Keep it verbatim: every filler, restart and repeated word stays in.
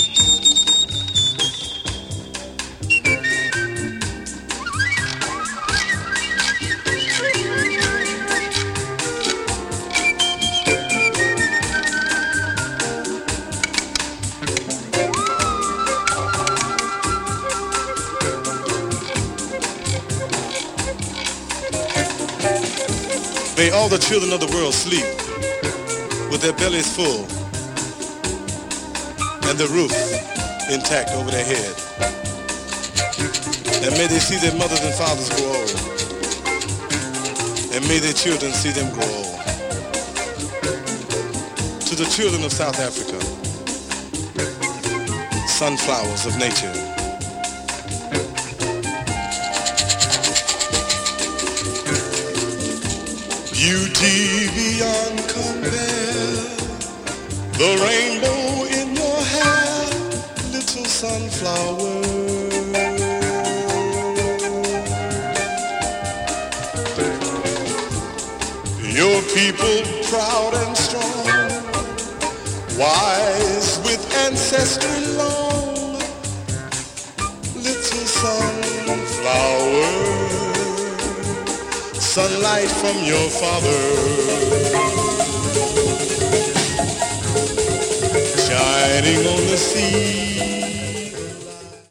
May all the children of the world sleep with their bellies full and the roof intact over their head. And may they see their mothers and fathers grow old. And may their children see them grow old. To the children of South Africa, sunflowers of nature, beauty beyond compare, the rainbow in your hair, little sunflower. Your people proud and strong, wise with ancestry long, little sunflower. Sunlight from your father, shining on the sea.